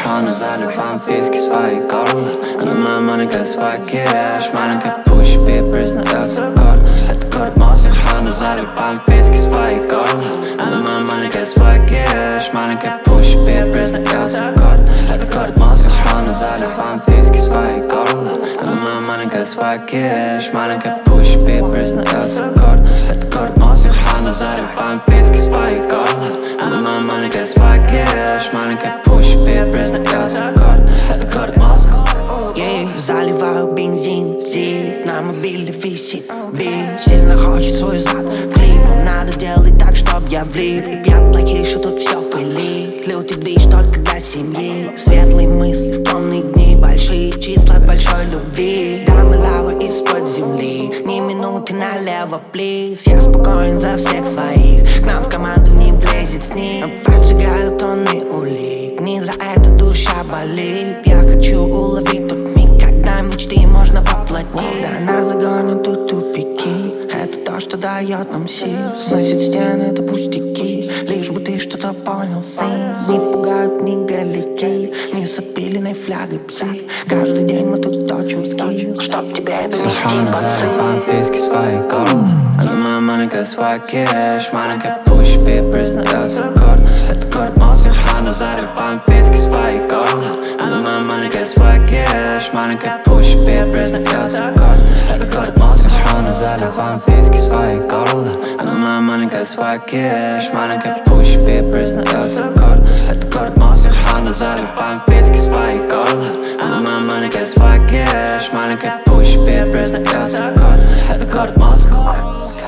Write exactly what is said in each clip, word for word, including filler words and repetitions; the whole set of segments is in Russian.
охраны заливаем виски свои горло. Она моя маленькая свой кэш, маленькая пусть бит признается город. Это город моей охраны заливаем виски свои горло. Она моя маленькая свой кэш, маленькая пусть бит признается город. Это город моей охраны заливаем виски свои горло. Она моя маленькая свой кэш, маленькая пусть бит признается город. Это город моей охраны заливаем виски свои горло. Она моя маленькая свой кэш, маленькая пусть бит признается город. Это город Москва. Yeah, заливаю бензин, сидит на мобильный висит бит. Сильно хочет свой зад в клип, но надо делать так, чтоб я влип. И я плохий, что тут все в пыли. Лютый движ только для семьи. Светлые мысли, темные дни, большие числа от большой любви. Дамы лавы из-под земли, ни минуты налево, плиз. Я спокоен за всех своих, к нам в команду не влезет с ним. Поджигаю тонны улик, не за это душа болит. Я хочу уловить тот миг, когда мечты можно воплотить. Да нас загонят тут тупики, это то, что дает нам сил. Сносит стены, это пустяки, лишь бы ты что-то понял, сын. Не пугают ни галики, ни с отпиленной флягой псы. Каждый день мы тут точим скил, чтоб тебе это не заливаем виски свои горло. Она моя маленькая свой кэш, маленькая пусть бит признается город. Это город моей охраны заливаем виски свои горло. Она моя маленькая свой кэш, маленькая пусть бит признается город. Это город моей охраны заливаем виски свои горло. Она моя маленькая свой кэш, маленькая пусть бит признается город. Это город моей охраны заливаем виски свои горло. Она моя маленькая свой кэш, маленькая пусть бит признается город. Это город Москва.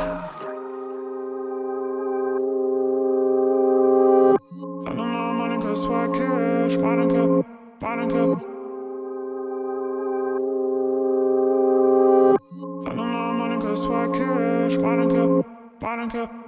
Она моя маленькая свой кэш, маленькая, маленькая. Она моя маленькая свой кэш, маленькая, маленькая.